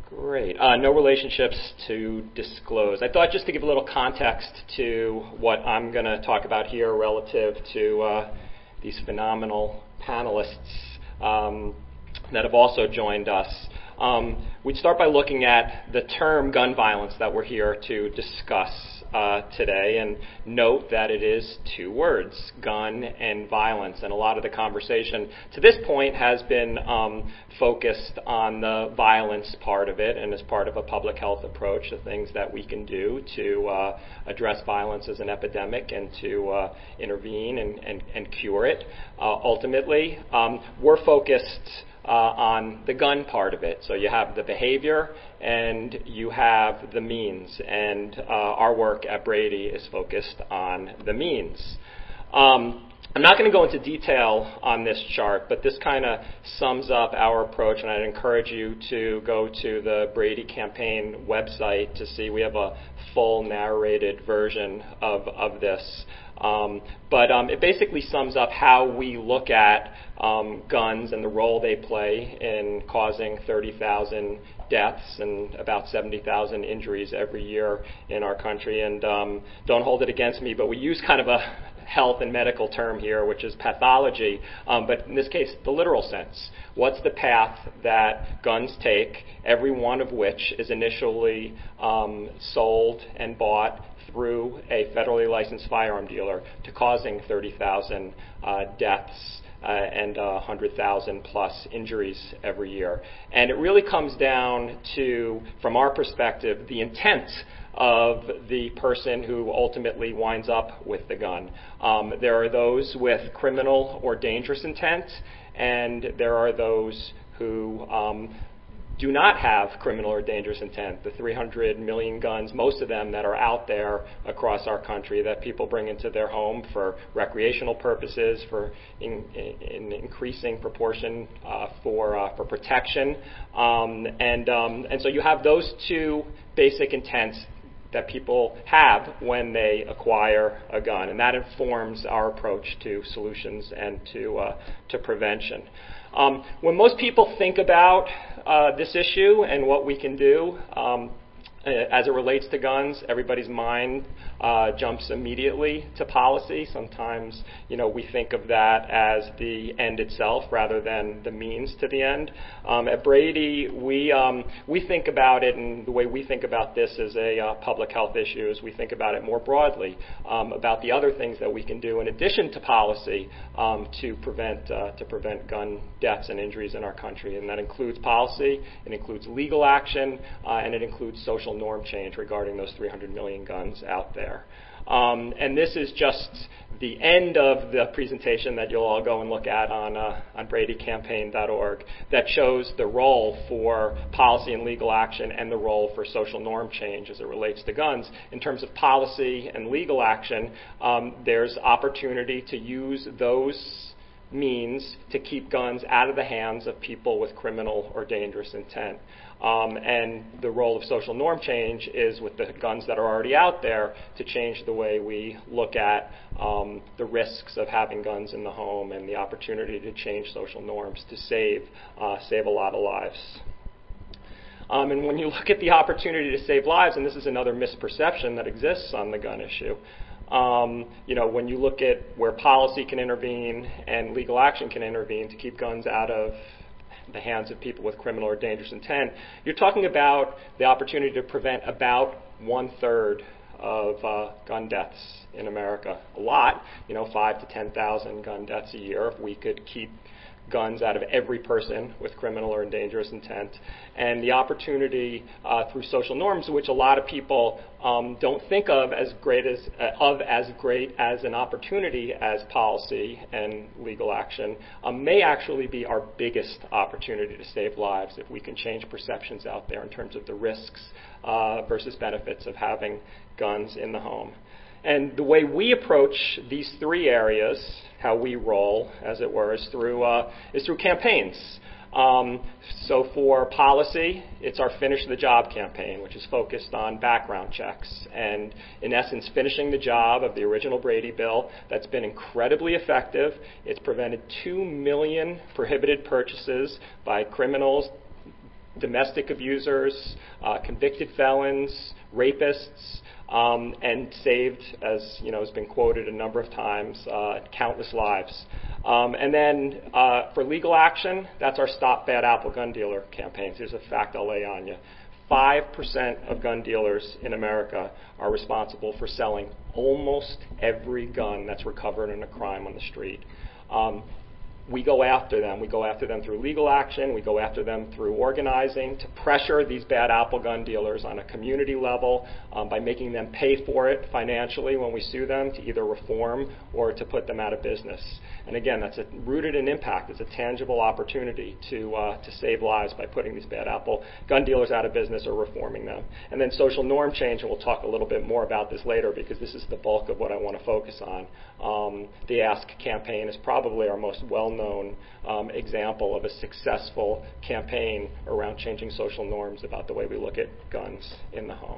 Great. No relationships to disclose. I thought just to give a little context to what I'm going to talk about here relative to these phenomenal panelists that have also joined us. We'd start by looking at the term gun violence that we're here to discuss today, and note that it is two words, gun and violence. And a lot of the conversation to this point has been focused on the violence part of it, and as part of a public health approach, the things that we can do to address violence as an epidemic and to intervene and cure it. Ultimately, we're focused on the gun part of it. So you have the behavior and you have the means, and our work at Brady is focused on the means. I'm not going to go into detail on this chart, but this kind of sums up our approach, and I'd encourage you to go to the Brady Campaign website to see. We have a full narrated version of this. But it basically sums up how we look at guns and the role they play in causing 30,000 deaths and about 70,000 injuries every year in our country. And don't hold it against me, but we use kind of a health and medical term here, which is pathology, but in this case, the literal sense. What's the path that guns take, every one of which is initially sold and bought through a federally licensed firearm dealer, to causing 30,000 deaths and 100,000 plus injuries every year. And it really comes down to, from our perspective, the intent of the person who ultimately winds up with the gun. There are those with criminal or dangerous intent, and there are those who do not have criminal or dangerous intent. The 300 million guns, most of them that are out there across our country that people bring into their home for recreational purposes, for in increasing proportion for protection. And so you have those two basic intents that people have when they acquire a gun, and that informs our approach to solutions and to prevention. When most people think about this issue and what we can do as it relates to guns, everybody's mind jumps immediately to policy. Sometimes, we think of that as the end itself rather than the means to the end. At Brady, we think about it, and the way we think about this as a public health issue is we think about it more broadly, about the other things that we can do in addition to policy to prevent gun deaths and injuries in our country. And that includes policy, it includes legal action, and it includes social norm change regarding those 300 million guns out there. And this is just the end of the presentation that you'll all go and look at on bradycampaign.org that shows the role for policy and legal action and the role for social norm change as it relates to guns. In terms of policy and legal action, there's opportunity to use those means to keep guns out of the hands of people with criminal or dangerous intent. And the role of social norm change is with the guns that are already out there to change the way we look at the risks of having guns in the home and the opportunity to change social norms to save a lot of lives. And when you look at the opportunity to save lives, and this is another misperception that exists on the gun issue, when you look at where policy can intervene and legal action can intervene to keep guns out of the hands of people with criminal or dangerous intent, you're talking about the opportunity to prevent about 1/3 of gun deaths in America. A lot, 5,000 to 10,000 gun deaths a year if we could keep guns out of every person with criminal or dangerous intent. And the opportunity through social norms, which a lot of people don't think of as great as an opportunity as policy and legal action, may actually be our biggest opportunity to save lives if we can change perceptions out there in terms of the risks versus benefits of having guns in the home. And the way we approach these three areas, how we roll, as it were, is through campaigns. So for policy, it's our Finish the Job campaign, which is focused on background checks and, in essence, finishing the job of the original Brady bill that's been incredibly effective. It's prevented 2 million prohibited purchases by criminals, domestic abusers, convicted felons, rapists, and saved, as has been quoted a number of times, countless lives. And then for legal action, that's our Stop Bad Apple Gun Dealer campaigns. Here's a fact I'll lay on you. 5% of gun dealers in America are responsible for selling almost every gun that's recovered in a crime on the street. We go after them. We go after them through legal action. We go after them through organizing to pressure these bad apple gun dealers on a community level by making them pay for it financially when we sue them to either reform or to put them out of business. And again, that's rooted in impact. It's a tangible opportunity to save lives by putting these bad apple gun dealers out of business or reforming them. And then social norm change, and we'll talk a little bit more about this later because this is the bulk of what I want to focus on. The Ask campaign is probably our most well-known example of a successful campaign around changing social norms about the way we look at guns in the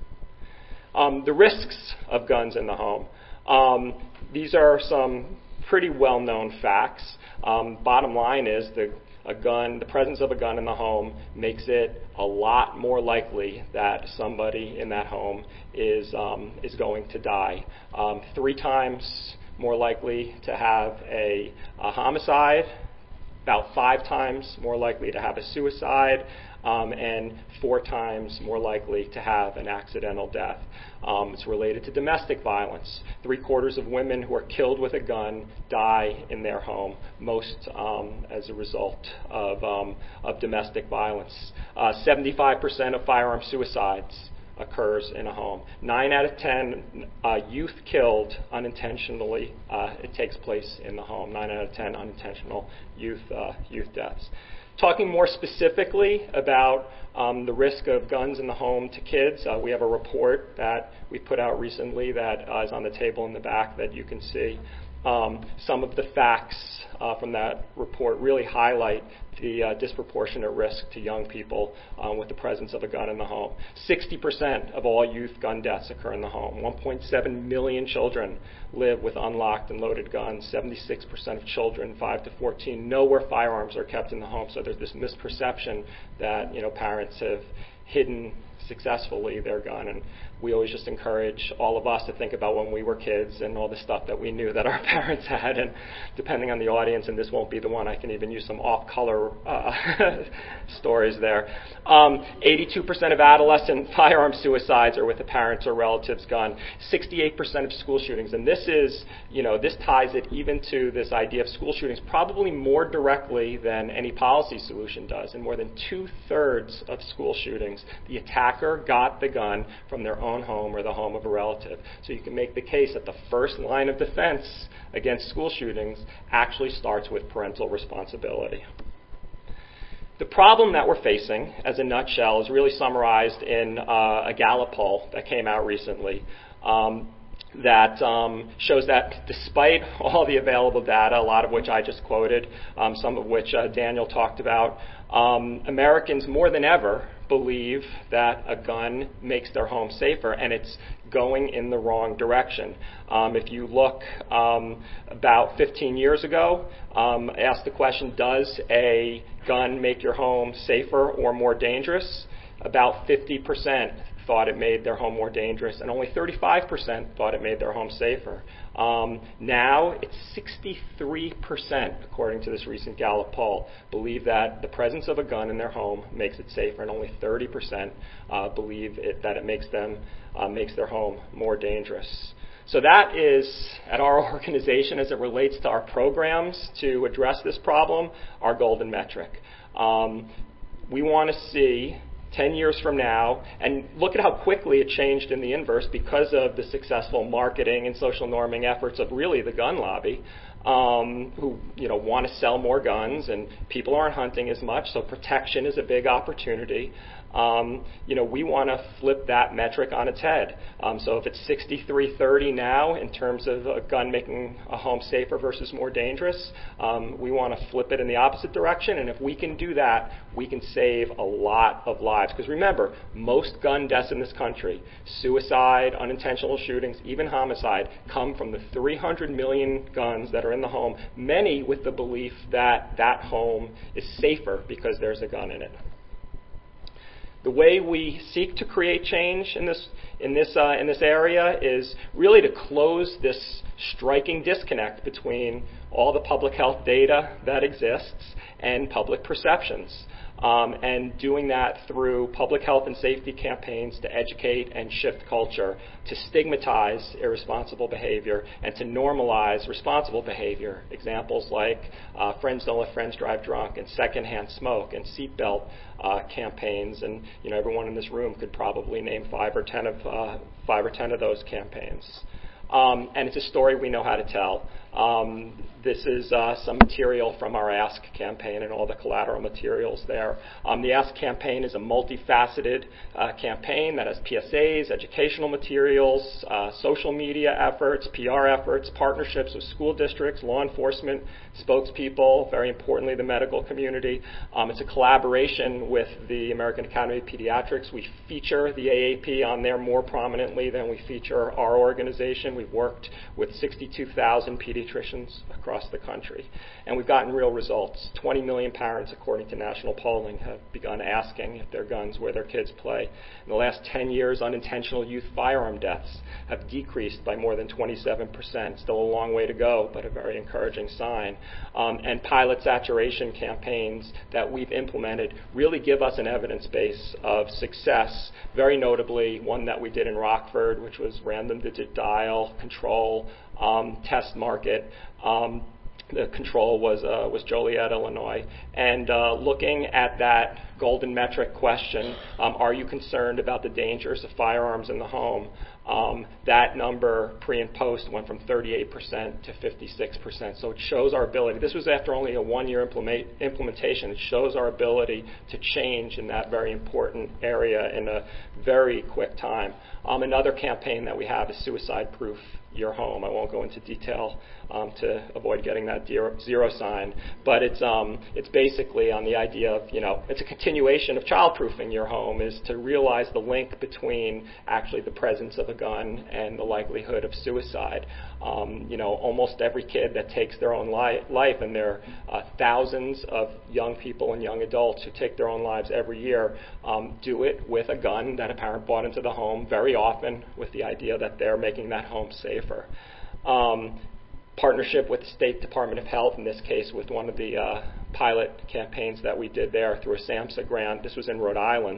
home. The risks of guns in the home. These are some pretty well-known facts. Bottom line is the presence of a gun in the home makes it a lot more likely that somebody in that home is going to die. 3 times more likely to have a homicide, about 5 times more likely to have a suicide, and 4 times more likely to have an accidental death. It's related to domestic violence. 3/4 of women who are killed with a gun die in their home, most as a result of domestic violence. 75% of firearm suicides occurs in a home. 9 out of 10 youth killed unintentionally, it takes place in the home. 9 out of 10 unintentional youth deaths. Talking more specifically about the risk of guns in the home to kids, we have a report that we put out recently that is on the table in the back that you can see. Some of the facts from that report really highlight the disproportionate risk to young people with the presence of a gun in the home. 60% of all youth gun deaths occur in the home. 1.7 million children live with unlocked and loaded guns. 76% of children 5 to 14 know where firearms are kept in the home. So there's this misperception that parents have hidden successfully their gun, and we always just encourage all of us to think about when we were kids and all the stuff that we knew that our parents had, and depending on the audience, and this won't be the one, I can even use some off-color stories there. 82% of adolescent firearm suicides are with a parent's or relative's gun. 68% of school shootings, and this is, this ties it even to this idea of school shootings probably more directly than any policy solution does. In more than 2/3 of school shootings, the attacker got the gun from their own home or the home of a relative. So you can make the case that the first line of defense against school shootings actually starts with parental responsibility. The problem that we're facing, as a nutshell, is really summarized in a Gallup poll that came out recently that shows that despite all the available data, a lot of which I just quoted, some of which Daniel talked about, Americans more than ever believe that a gun makes their home safer, and it's going in the wrong direction. If you look about 15 years ago, ask the question, does a gun make your home safer or more dangerous? About 50% thought it made their home more dangerous, and only 35% thought it made their home safer. Now it's 63%, according to this recent Gallup poll, believe that the presence of a gun in their home makes it safer, and only 30% believe that it makes their home more dangerous. So that is, at our organization, as it relates to our programs to address this problem, our golden metric. We want to see 10 years from now, and look at how quickly it changed in the inverse because of the successful marketing and social norming efforts of really the gun lobby, who want to sell more guns, and people aren't hunting as much, so protection is a big opportunity. We want to flip that metric on its head. So if it's 63-30 now in terms of a gun making a home safer versus more dangerous, we want to flip it in the opposite direction. And if we can do that, we can save a lot of lives. Because remember, most gun deaths in this country, suicide, unintentional shootings, even homicide, come from the 300 million guns that are in the home, many with the belief that that home is safer because there's a gun in it. The way we seek to create change in this area is really to close this striking disconnect between all the public health data that exists and public perceptions. And doing that through public health and safety campaigns to educate and shift culture, to stigmatize irresponsible behavior, and to normalize responsible behavior. Examples like Friends Don't Let Friends Drive Drunk, and secondhand smoke, and seatbelt campaigns. And everyone in this room could probably name 5 or 10 of those campaigns. And it's a story we know how to tell. This is some material from our Ask campaign and all the collateral materials there. The Ask campaign is a multifaceted campaign that has PSAs, educational materials, social media efforts, PR efforts, partnerships with school districts, law enforcement, spokespeople, very importantly, the medical community. It's a collaboration with the American Academy of Pediatrics. We feature the AAP on there more prominently than we feature our organization. We've worked with 62,000 pediatricians across the country, and we've gotten real results. 20 million parents, according to national polling, have begun asking if their guns where their kids play. In the last 10 years, unintentional youth firearm deaths have decreased by more than 27%. Still a long way to go, but a very encouraging sign. And pilot saturation campaigns that we've implemented really give us an evidence base of success. Very notably, one that we did in Rockford, which was random digit dial control test market. The control was Joliet, Illinois. And looking at that golden metric question, are you concerned about the dangers of firearms in the home? That number pre and post went from 38% to 56%. So it shows our ability. This was after only a 1-year implementation. It shows our ability to change in that very important area in a very quick time. Another campaign that we have is Suicide Proof Your Home. I won't go into detail to avoid getting that zero sign, but it's basically on the idea of, it's a continuation of childproofing your home, is to realize the link between actually the presence of a gun and the likelihood of suicide. Almost every kid that takes their own life, and there are thousands of young people and young adults who take their own lives every year, do it with a gun that a parent brought into the home, very often with the idea that they're making that home safer. Partnership with the State Department of Health, in this case with one of the pilot campaigns that we did there through a SAMHSA grant. This was in Rhode Island.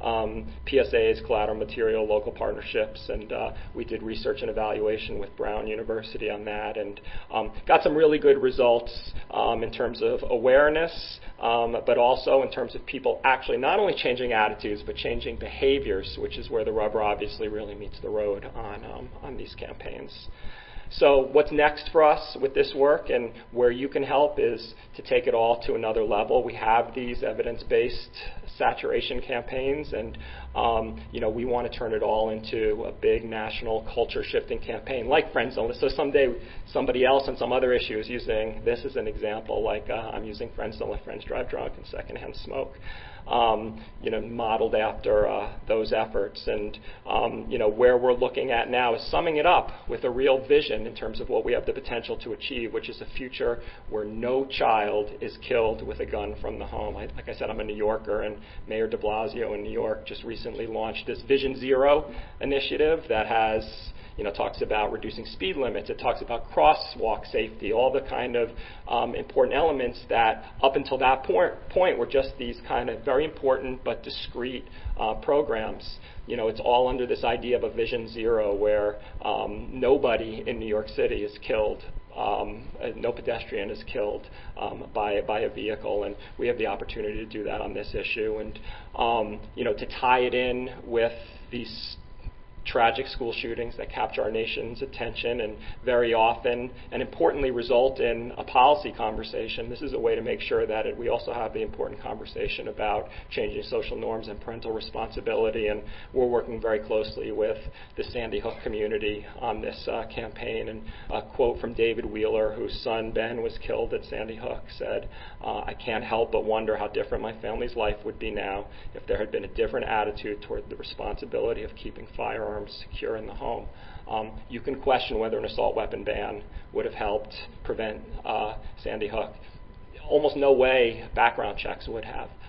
PSAs, collateral material, local partnerships, and we did research and evaluation with Brown University on that, and got some really good results in terms of awareness, but also in terms of people actually not only changing attitudes, but changing behaviors, which is where the rubber obviously really meets the road on these campaigns. So what's next for us with this work, and where you can help, is to take it all to another level. We have these evidence-based saturation campaigns, and we want to turn it all into a big national culture-shifting campaign, like Friends Don't Let. So someday somebody else on some other issue is using this as an example, like I'm using Friends Don't Let Friends Drive Drunk and secondhand smoke. Modeled after those efforts. And, where we're looking at now is summing it up with a real vision in terms of what we have the potential to achieve, which is a future where no child is killed with a gun from the home. Like I said, I'm a New Yorker, and Mayor de Blasio in New York just recently launched this Vision Zero initiative that has talks about reducing speed limits. It talks about crosswalk safety, all the kind of important elements that up until that point were just these kind of very important but discrete programs. It's all under this idea of a Vision Zero, where nobody in New York City is killed. No pedestrian is killed by a vehicle, and we have the opportunity to do that on this issue. And to tie it in with these tragic school shootings that capture our nation's attention and very often and importantly result in a policy conversation. This is a way to make sure that we also have the important conversation about changing social norms and parental responsibility, and we're working very closely with the Sandy Hook community on this campaign. And a quote from David Wheeler, whose son Ben was killed at Sandy Hook, said, "I can't help but wonder how different my family's life would be now if there had been a different attitude toward the responsibility of keeping firearms secure in the home." You can question whether an assault weapon ban would have helped prevent Sandy Hook. Almost no way background checks would have.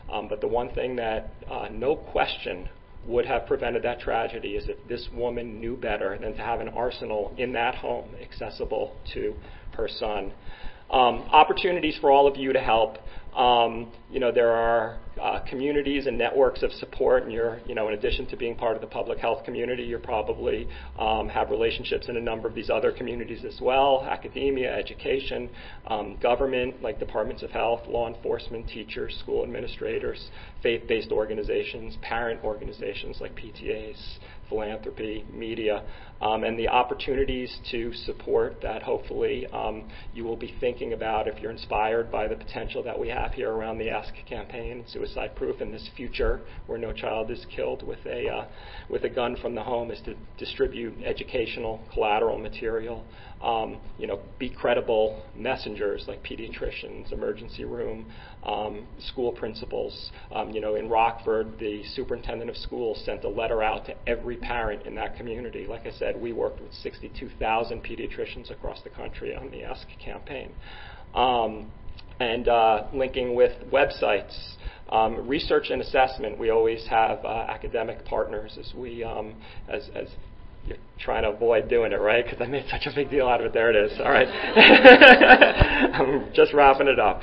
But the one thing that no question would have prevented that tragedy is if this woman knew better than to have an arsenal in that home accessible to her son. Opportunities for all of you to help. There are communities and networks of support, and you're, in addition to being part of the public health community, you probably have relationships in a number of these other communities as well: academia, education, government, like departments of health, law enforcement, teachers, school administrators, faith-based organizations, parent organizations like PTAs, philanthropy, media, and the opportunities to support that hopefully you will be thinking about if you're inspired by the potential that we have here around the Ask campaign, Suicide Proof, in this future where no child is killed with a gun from the home, is to distribute educational collateral material. Be credible messengers like pediatricians, emergency room, school principals. In Rockford, the superintendent of schools sent a letter out to every parent in that community. Like I said, we worked with 62,000 pediatricians across the country on the Ask campaign. And linking with websites. Research and assessment, we always have academic partners as we, as you're trying to avoid doing it, right? Because I made such a big deal out of it. There it is. All right. I'm just wrapping it up.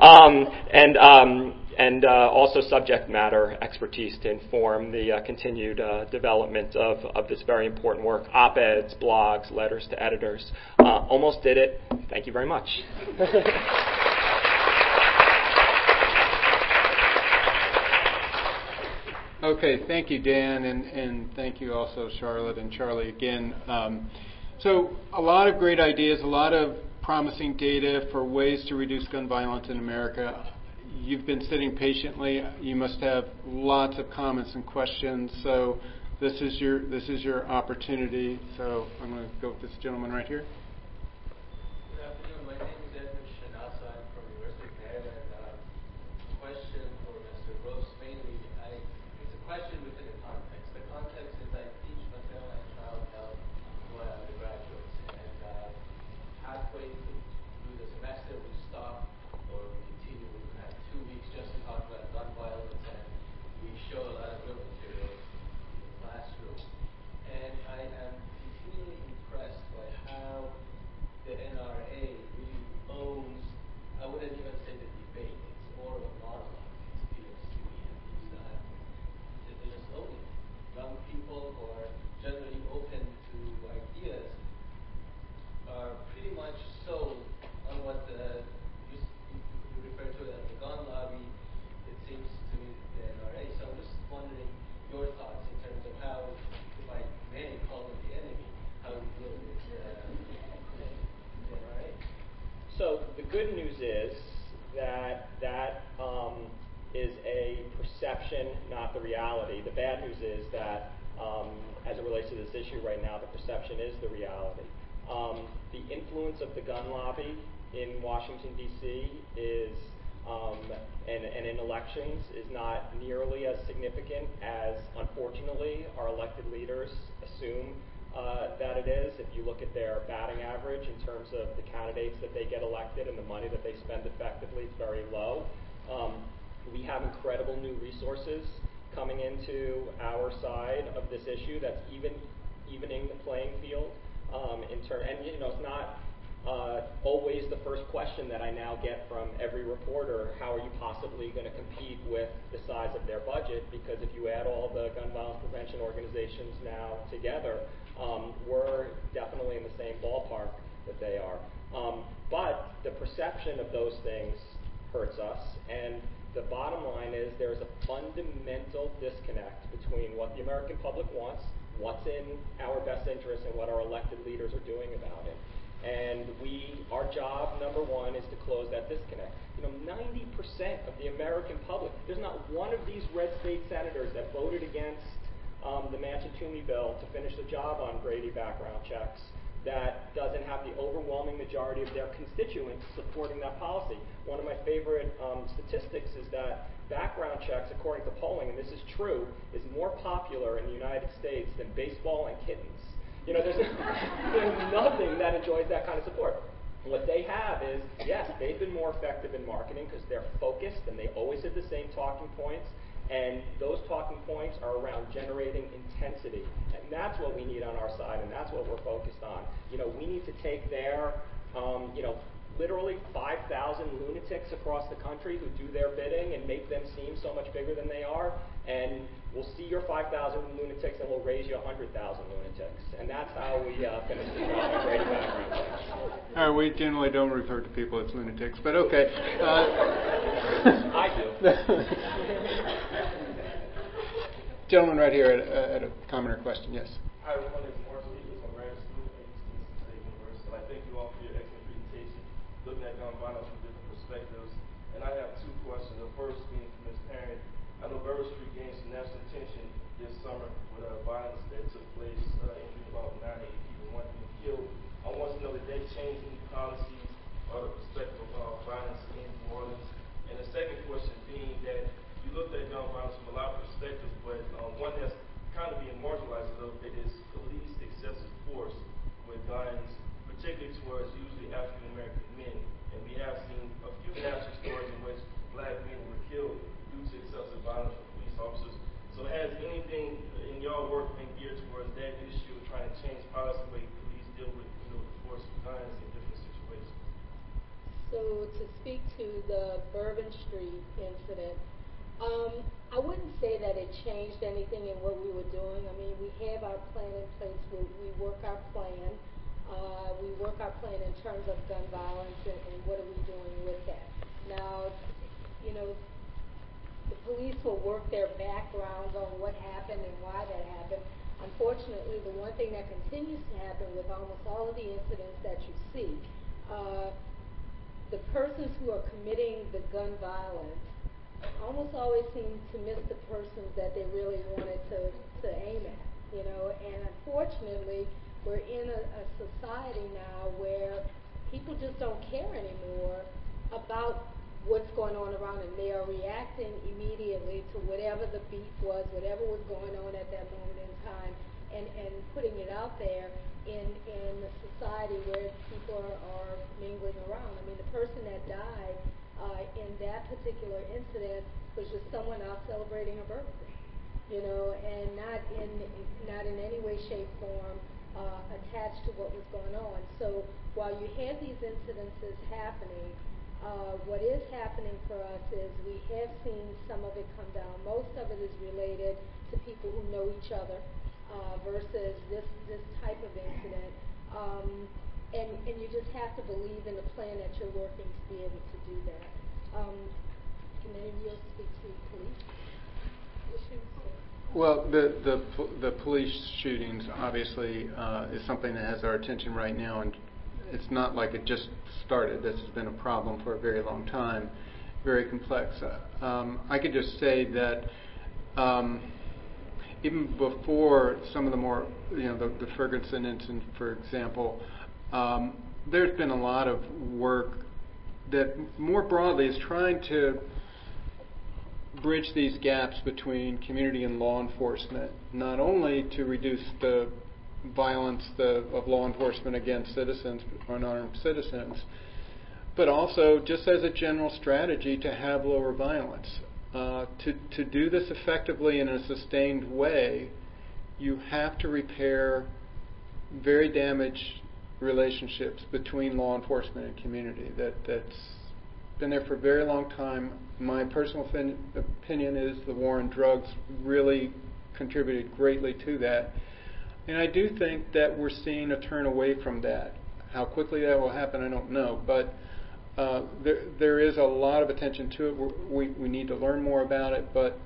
And also subject matter expertise to inform the continued development of this very important work. Op-eds, blogs, letters to editors. Almost did it. Thank you very much. Okay, thank you, Dan, and thank you also, Charlotte and Charlie, again. So a lot of great ideas, a lot of promising data for ways to reduce gun violence in America. You've been sitting patiently. You must have lots of comments and questions. So this is your opportunity. So I'm going to go with this gentleman right here. Good afternoon. My name is Edmund Shinasa. I'm from the University of Maryland. Question for Mr. Gross mainly. It's a question within the context. The context is I teach maternal and child health to my undergraduates, and halfway through the semester we stop or we continue. We have 2 weeks just to talk about gun violence, and we show a lot of good materials in the classroom. And I am continually impressed by how the NRA really owns, I wouldn't even say the debate, it's more of a monologue. It's POC, and they just own it. Young people who are generally open to ideas are pretty much sold on what you refer to as the gun lobby, it seems to me, the NRA. So I'm just wondering your thoughts in terms of how, if I may call them the enemy, how we deal with the NRA. So the good news is that is a perception, not the reality. The bad news is that as it relates to this issue right now, the perception is the reality. The influence of the gun lobby in Washington, D.C. is, and in elections, is not nearly as significant as, unfortunately, our elected leaders assume that it is. If you look at their batting average in terms of the candidates that they get elected and the money that they spend effectively, it's very low. We have incredible new resources coming into our side of this issue that's evening the playing field. And it's not always the first question that I now get from every reporter: how are you possibly going to compete with the size of their budget? Because if you add all the gun violence prevention organizations now together, we're definitely in the same ballpark that they are. But the perception of those things hurts us, and the bottom line is there's a fundamental disconnect between what the American public wants, what's in our best interest, and what our elected leaders are doing about it. And our job, number one, is to close that disconnect. 90% of the American public, there's not one of these red state senators that voted against the Manchin-Toomey bill to finish the job on Brady background checks that doesn't have the overwhelming majority of their constituents supporting that policy. One of my favorite statistics is that background checks, according to polling, and this is true, is more popular in the United States than baseball and kittens. There's nothing that enjoys that kind of support. And what they have is, yes, they've been more effective in marketing because they're focused and they always have the same talking points. And those talking points are around generating intensity. And that's what we need on our side, and that's what we're focused on. We need to take their, literally 5,000 lunatics across the country who do their bidding and make them seem so much bigger than they are. And we'll see your 5,000 lunatics and we'll raise you 100,000 lunatics. And that's how we finish the job. Great background checks. All right, we generally don't refer to people as lunatics, but okay. I do. Gentleman right here at a comment or question, yes. Hi, my name is Mark Stevens. I'm a graduate student at East State University. And I thank you all for your excellent presentation, looking at gun violence from different perspectives. And I have two questions. The first being for Ms. Parent. I know Bourbon Street gained some national attention this summer with violence that took place, injuring about 9 people, one being killed. I want to know that they changed any policies or the perspective of violence in New Orleans. And the second question being that you looked at gun violence from a lot of perspectives, but one that's kind of being marginalized a little bit is police excessive force with guns, particularly towards usually African American men. And we have seen a few national stories in which black men were killed due to excessive violence from police officers. So has anything in your work been geared towards that issue of trying to change policy the way police deal with the force of guns in different situations? So to speak to the Bourbon Street incident, I wouldn't say that it changed anything in what we were doing. I mean, we have our plan in place. We work our plan. We work our plan in terms of gun violence and what are we doing with that. Now, the police will work their backgrounds on what happened and why that happened. Unfortunately, the one thing that continues to happen with almost all of the incidents that you see, the persons who are committing the gun violence almost always seem to miss the persons that they really wanted to aim at, and unfortunately we're in a society now where people just don't care anymore about what's going on around them. They are reacting immediately to whatever the beef was, whatever was going on at that moment in time, and putting it out there in a society where people are mingling around. I mean, the person that died in that particular incident was just someone out celebrating a birthday, and not in any way, shape, form attached to what was going on. So while you have these incidences happening, what is happening for us is we have seen some of it come down. Most of it is related to people who know each other versus this type of incident. And you just have to believe in the plan that you're working to be able to do that. Can any of you speak to police issues? Well, the police shootings obviously is something that has our attention right now, and it's not like it just started. This has been a problem for a very long time, very complex. I could just say that even before some of the more, the Ferguson incident, for example, there's been a lot of work that more broadly is trying to bridge these gaps between community and law enforcement, not only to reduce the violence of law enforcement against citizens, unarmed citizens, but also just as a general strategy to have lower violence. To do this effectively in a sustained way, you have to repair very damaged relationships between law enforcement and community. That's been there for a very long time. My personal opinion is the war on drugs really contributed greatly to that. And I do think that we're seeing a turn away from that. How quickly that will happen, I don't know. But there is a lot of attention to it. We need to learn more about it. But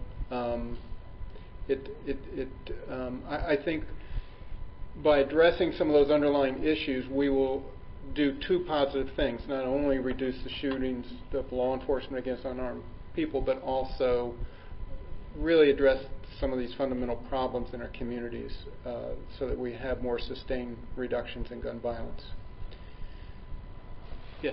I think by addressing some of those underlying issues, we will do two positive things: not only reduce the shootings of law enforcement against unarmed people, but also really address some of these fundamental problems in our communities so that we have more sustained reductions in gun violence. Yes?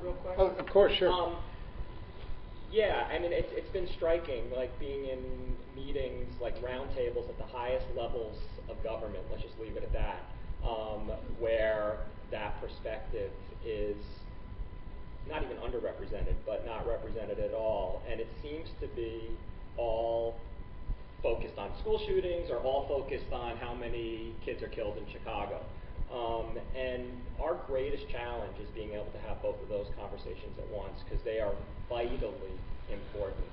real quick? Oh, of course, sure. Yeah, I mean, it's been striking, like being in meetings, like roundtables at the highest levels of government, let's just leave it at that, where that perspective is not even underrepresented, but not represented at all. And it seems to be all focused on school shootings or all focused on how many kids are killed in Chicago. And our greatest challenge is being able to have both of those conversations at once, because they are vitally important.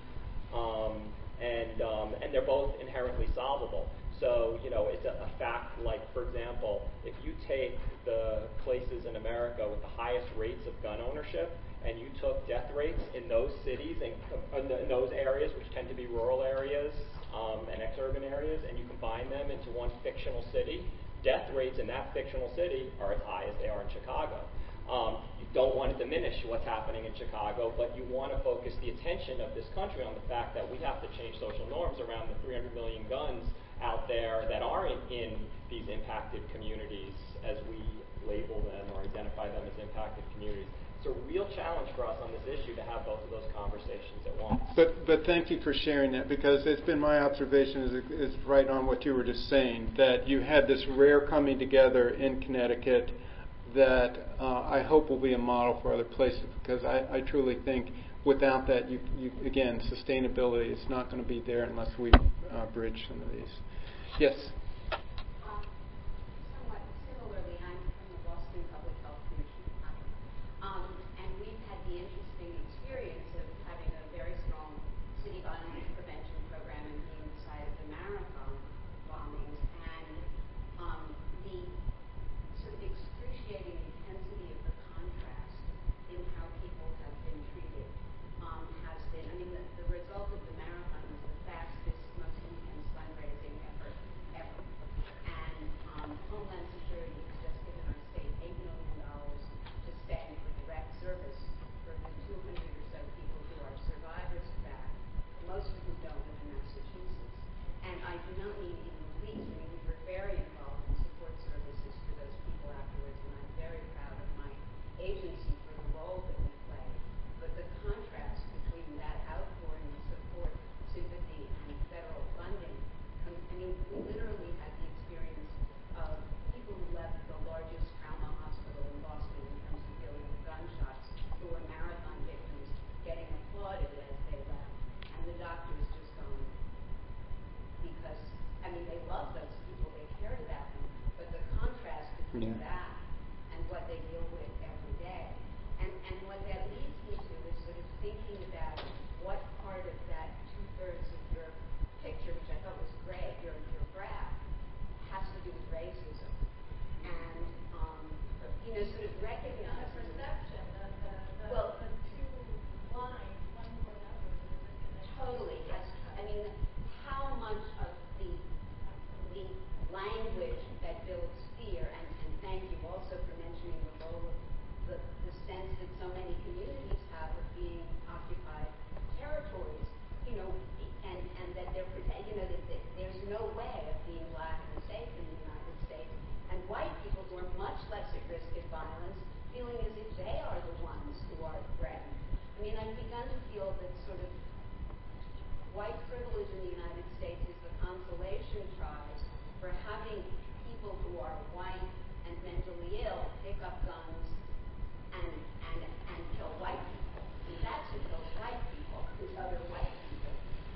And they're both inherently solvable. So, it's a fact, like, for example, if you take the places in America with the highest rates of gun ownership, and you took death rates in those cities and in those areas, which tend to be rural areas and ex-urban areas, and you combine them into one fictional city, death rates in that fictional city are as high as they are in Chicago. You don't want to diminish what's happening in Chicago, but you want to focus the attention of this country on the fact that we have to change social norms around the 300 million guns out there that are in these impacted communities, as we label them or identify them as impacted communities. It's a real challenge for us on this issue to have both of those conversations at once. But thank you for sharing that, because it's been my observation is right on what you were just saying, that you had this rare coming together in Connecticut that I hope will be a model for other places, because I truly think without that, you again, sustainability is not going to be there unless we bridge some of these. Yes? Somewhat similarly, I'm from the Boston Public Health Commission, and we've had the interesting experience of having a very strong city violence prevention program and being the site of the Marathon bombings, and the sort of excruciating intensity of the contrast in how people have been treated has been, I mean, the result of the Marathon was the fastest, most intense fundraising effort ever. And Homeland Security has just given our state $8 million to spend for direct service for the 200 or so people who are survivors of that, most of whom don't live in Massachusetts. And I do not mean in the least, I mean, we were very involved in support services for those people afterwards, and I'm very proud of my agency for the role that we play. But the contrast between that outpouring of support, sympathy, and federal funding, I mean, we literally had the experience of people who left the largest trauma hospital in Boston in terms of dealing with gunshots, who were marathon victims, getting applauded as they left, and the doctors just going, because, I mean, they love those people, they cared about them, but the contrast between that and what they deal with every day. And what that leads me to is sort of thinking about what part of that two-thirds of your picture, which I thought was great, your graph, has to do with racism. And, sort of recognize The perception of the two lines, one more another, totally, yes. I mean, how much of the language that builds fear, and thank you also for mentioning the role of the sense that so many communities have of being occupied territories, and that they're that there's no way of being black and safe in the United States, and white people who are much less at risk of violence feeling as if they are the ones who are threatened. I mean, I've begun to feel that sort of white privilege in the United States is the consolation prize for having people who are white and mentally ill pick up guns and kill white people. And that's who kills white people, is other white people.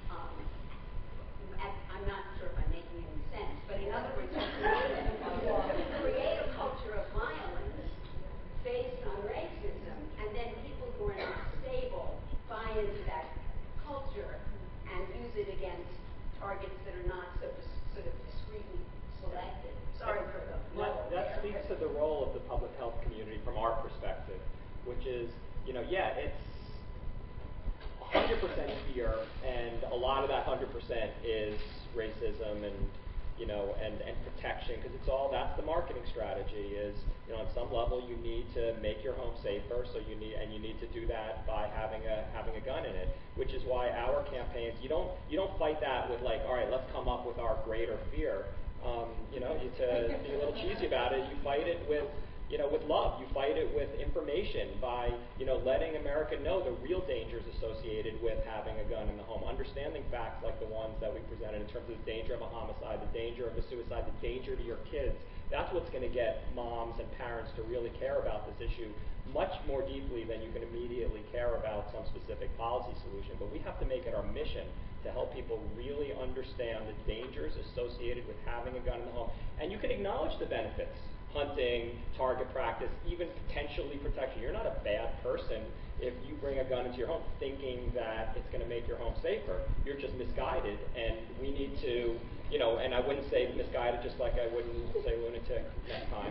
I'm not sure if I'm making any sense, but in other words, create a culture of violence based on racism, and then people who are not stable buy into that culture and use it against targets that are not so sort of discreetly selected. Sorry for the muddle. That speaks to the role of the public health community from our perspective, which is, it's 100% fear, and a lot of that 100% is racism and protection, because that's the marketing strategy is, on some level you need to make your home safer, so you need to do that by having a gun in it, which is why our campaigns, you don't fight that with like, all right, let's come up with our greater fear. To be a little cheesy about it, you fight it with with love. You fight it with information by, letting America know the real dangers associated with having a gun in the home, understanding facts like the ones that we presented in terms of the danger of a homicide, the danger of a suicide, the danger to your kids. That's what's going to get moms and parents to really care about this issue much more deeply than you can immediately care about some specific policy solution. But we have to make it our mission to help people really understand the dangers associated with having a gun in the home. And you can acknowledge the benefits: hunting, target practice, even potentially protection. You're not a bad person if you bring a gun into your home thinking that it's going to make your home safer. You're just misguided, and we need to, and I wouldn't say misguided just like I wouldn't say lunatic next time.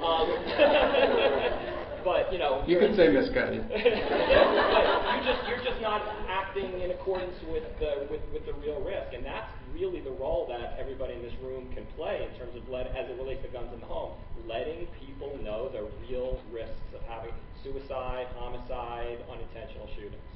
But, You can say misguided. You're just not acting in accordance with the real risk, and that's really the role that everybody in this room can play in terms of, as it relates to guns in the home, letting people know the real risks of having suicide, homicide, unintentional shootings.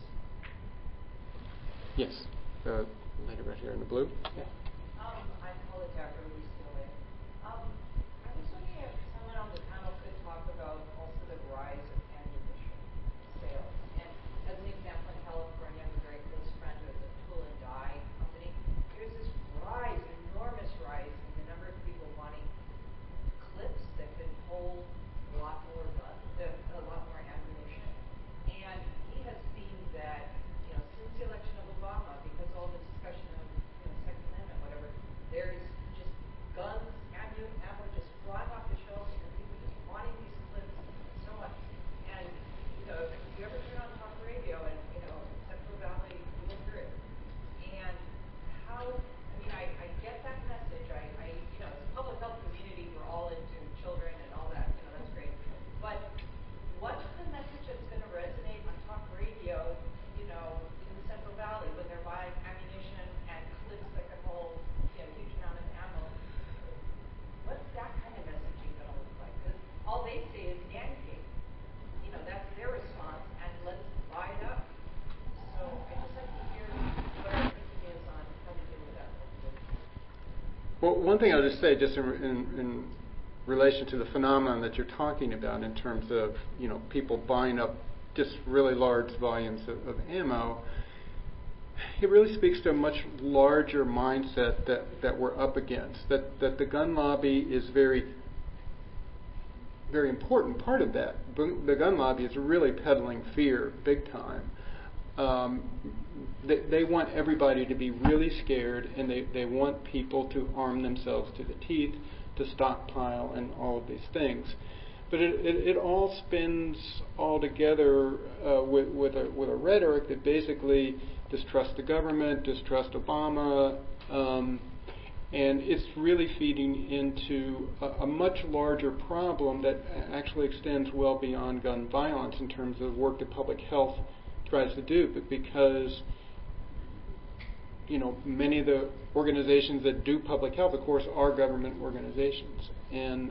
Yes. Lady right here in the blue. Yeah. I'm Paula Decker, UCLA. I was looking at someone on the panel could talk about also the rise of ammunition sales. And as an example, in California, I'm a very close friend of the Tool and Die company. There's this rise, enormous rise in the number of people wanting clips that can hold a lot more ammunition. And he has seen that, since the election of Obama, because all the discussion of Second Amendment, whatever, there's just guns, ammo just flying off the shelves, and people just wanting these clips so much. And if you ever turn on talk radio and Central Valley, you will hear it. And I get that message. As a public health community, we're all into children and all that. That's great. But what's the message that's going to resonate on talk radio, in the Central Valley when they're buying ammunition and clips that can hold a huge amount of ammo? What's that kind of messaging going to look like? Because all they say is Yankee. That's their response, and let's buy it up. So I'd just like to hear what our thinking is on how to deal with that. Well, one thing I'll just say, just in relation to the phenomenon that you're talking about in terms of, people buying up just really large volumes of ammo, it really speaks to a much larger mindset that we're up against, that the gun lobby is very, very important part of that. The gun lobby is really peddling fear big time. They want everybody to be really scared, and they want people to arm themselves to the teeth, to stockpile, and all of these things. But it all spins all together with a rhetoric that basically distrusts the government, distrusts Obama, and it's really feeding into a much larger problem that actually extends well beyond gun violence in terms of work that public health tries to do. But because many of the organizations that do public health, of course, are government organizations, and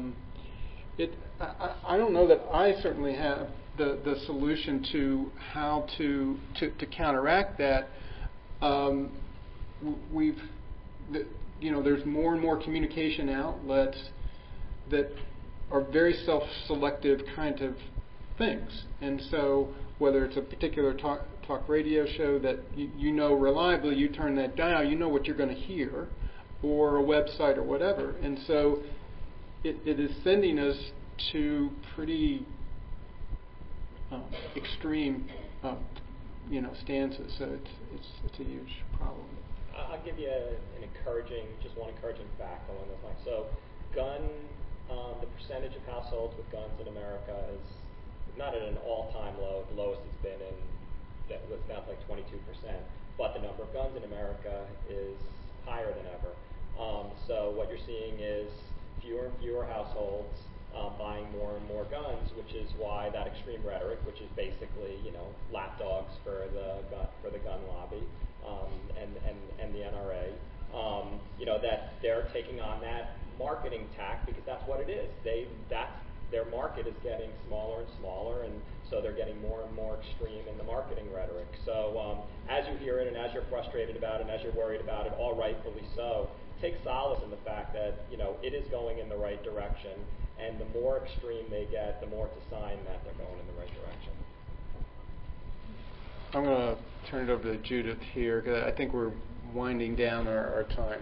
I don't know that I certainly have the solution to how to counteract that. There's more and more communication outlets that are very self-selective kind of things, and so whether it's a particular talk radio show that reliably, you turn that dial, what you're going to hear, or a website or whatever, and so it is sending us to pretty extreme stances. So it's a huge problem. I'll give you one encouraging fact along those lines. So, the percentage of households with guns in America is not at an all-time low. The lowest it's been that was down to like 22%. But the number of guns in America is higher than ever. So what you're seeing is fewer and fewer households buying more and more guns, which is why that extreme rhetoric, which is basically lapdogs for the gun lobby and the NRA, that they're taking on that marketing tack because that's what it is. Their market is getting smaller and smaller, and so they're getting more and more extreme in the marketing rhetoric. So as you hear it and as you're frustrated about it and as you're worried about it, all rightfully so, take solace in the fact that it is going in the right direction. And the more extreme they get, the more it's a sign that they're going in the right direction. I'm going to turn it over to Judith here, because I think we're winding down our time.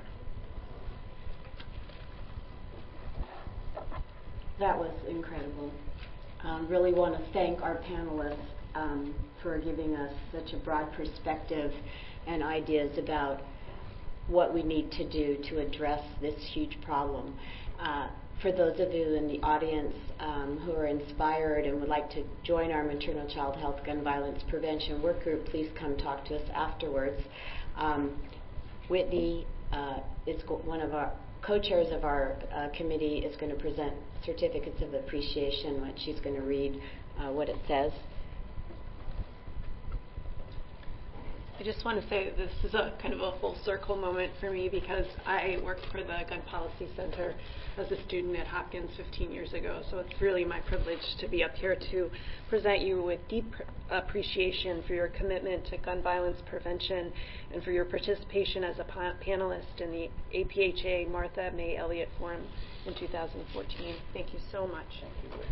That was incredible. Really want to thank our panelists for giving us such a broad perspective and ideas about what we need to do to address this huge problem. For those of you in the audience who are inspired and would like to join our maternal child health gun violence prevention work group, please come talk to us afterwards. Whitney is one of our co-chairs of our committee, is going to present certificates of appreciation, which she's going to read what it says. I just want to say that this is a kind of a full circle moment for me, because I worked for the Gun Policy Center as a student at Hopkins 15 years ago. So it's really my privilege to be up here to present you with deep appreciation for your commitment to gun violence prevention and for your participation as a panelist in the APHA Martha May Elliott Forum in 2014. Thank you so much. Thank you.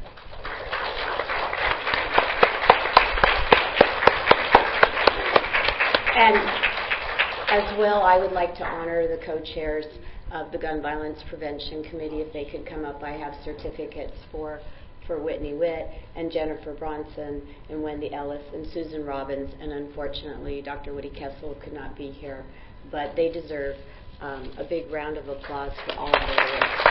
And as well, I would like to honor the co-chairs of the Gun Violence Prevention Committee. If they could come up, I have certificates for Whitney Witt and Jennifer Bronson and Wendy Ellis and Susan Robbins. And unfortunately, Dr. Woody Kessel could not be here. But they deserve a big round of applause for all of their work.